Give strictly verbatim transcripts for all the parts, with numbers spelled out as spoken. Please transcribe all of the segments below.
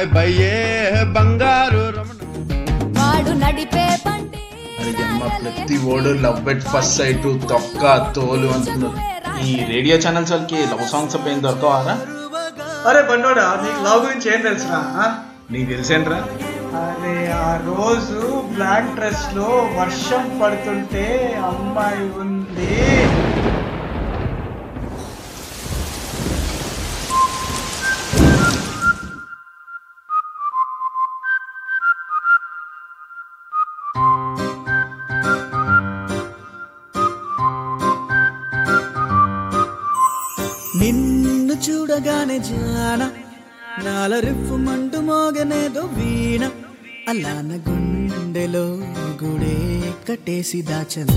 Bye బయ్యే బంగారు రమణ వాడు నడిపే బండి ప్రతి ఓడు లవ్ ఎట్ ఫస్ట్ సైట్ తొక్క తోలు అంటున్నారు. ఈ రేడియో ఛానల్స్ వాళ్ళకి లవ్ సాంగ్స్ ఏం దొరకవారా? అరే బండోడా, నీకు లవ్ గురించి ఏం తెలుసురా? నీకు తెలిసేంట్రా? అరే ఆ రోజు బ్లాక్ డ్రెస్ లో వర్షం పడుతుంటే అమ్మాయి ఉంది. నిన్ను చూడగానే జాన నాల రిఫ్ఫు మంటు మోగనేదో వీణ అలాన గుండెలో గుడే కట్టేసి దాచనా.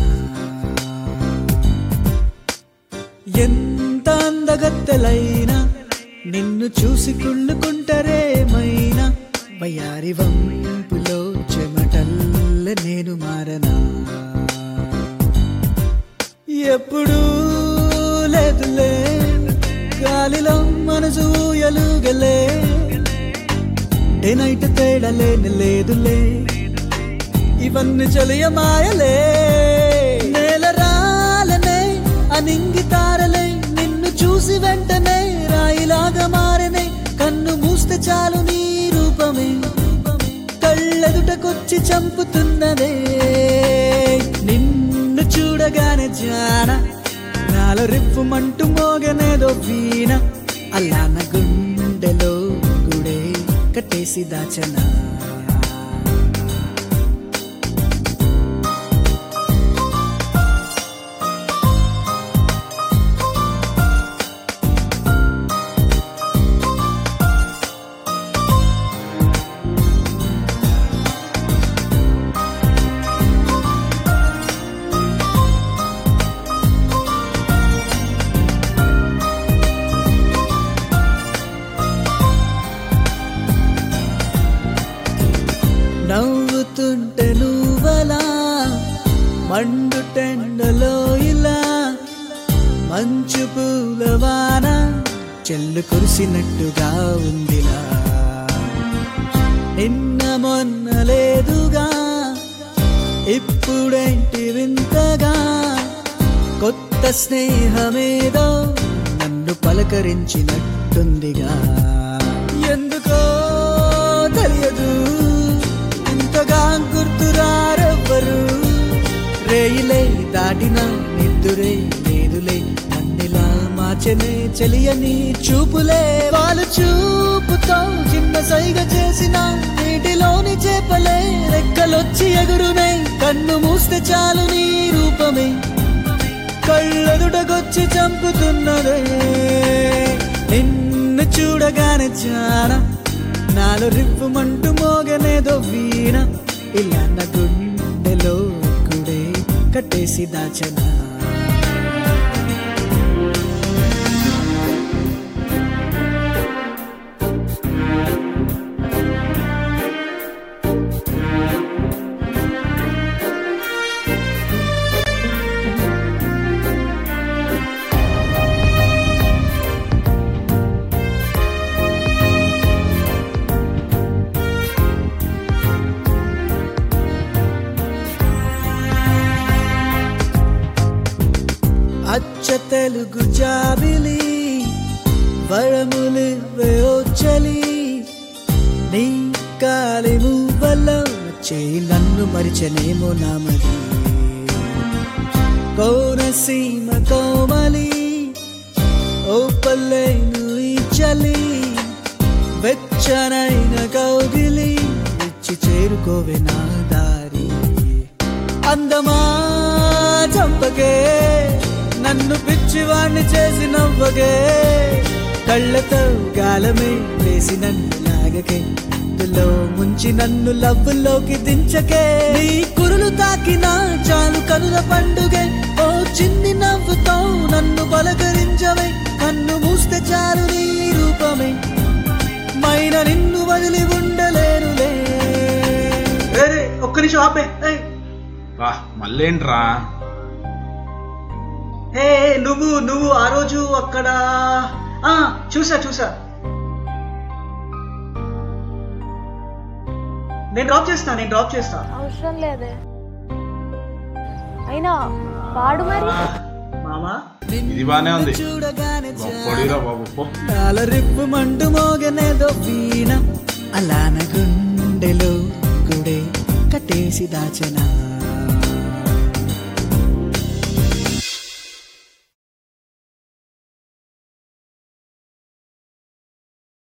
ఎంత అందగత్తెలైనా నిన్ను చూసి కుళ్ళుకుంటారేమైనా వయారి వంపులో చెమటల్ల నేను మారనా. ఎప్పుడూ లేదులే గాలిలో మనసు ఎలుగలే డే నైట్ తేడలేని లేదులే ఇవన్నీ చలియ మాయలే. నేల రాలనే అనింగి తారలే నిన్ను చూసి వెంటనే రాయిలాగా మారనే. కన్ను మూస్తే చాలు నీ రూపమే కళ్ళెదుటకొచ్చి చంపుతున్నదే. నిన్ను చూడగానే జాన నాలో రిప్పు మంటు మోగనేదో వీణ అలాన గుండెలో గుడే కట్టేసి దాచనా. నవ్వుతుంటే నువ్వలా మండు టెండలో ఇలా మంచు పూలవాన చెల్లు కురిసినట్టుగా ఉందిలా. నిన్న మొన్న లేదుగా ఇప్పుడేంటి వింతగా కొత్త స్నేహమేదో నన్ను పలకరించినట్టుందిగా. ఎందుకో తెలియదు ఇంతగా గుర్తురారెవ్వరు రేయిలే దాటిన నిద్దురే లేదులే నన్నిలా మార్చనే చెలియని చూపులే. వాళ్ళు చూపుతో చిన్న సైగ చేసిన నీటిలోని చేపలే రెక్కలొచ్చి ఎగురునే. కన్ను మూస్తే చాలు నీ రూపమే కళ్ళెదుటకొచ్చి చంపుతున్నదే. నిన్ను చూడగానే జాన నాలో రివ్వు మంటు మోగనేదో వీణ ఇలా నా గుండెలో గుడే కట్టేసి దాచనా. అచ్చ తెలుగు జాబిలి వరములివే ఓచలి నీ కాలి మువ్వలో చేయి నన్ను మరిచనేమో నామది. కోనసీమ కోమలి ఓ పల్లెను ఈ చలి వెచ్చనైన కౌగిలి ఇచ్చి చేరుకోవే నా దారి. అందమా చంపకే నన్ను పిచ్చివాణ్ణి చేసి నవ్వగే కళ్ళతో గాలమే వేసి నన్ను లాగకే ఇందులో ముంచి నన్ను లవ్వులోకి దించకే. నీ కురులు తాకినా చాలు కనుల పండుగే ఓ చిన్ని నవ్వుతో నన్ను పలకరించవే. కన్ను మూస్తే చాలు నీ రూపమే మైన నిన్ను వదిలి ఉండలేనులే. ఒక్క నిమిషం ఆపే. వా మళ్ళేంట్రా? ఏ నువ్వు నువ్వు ఆ రోజు అక్కడ చూసా చూసా నేను డ్రాప్ చేస్తా నేను డ్రాప్ చేస్తా అవసరం లేదే. అయినా పాడు మరి. మామా ఇది బానే ఉంది. చూడగానే గొప్పడిరా బాబు పో. నాల రిప్పు మండు మోగనేదో వీణ అలాన గుండెలో గుడే కట్టేసి దాచనా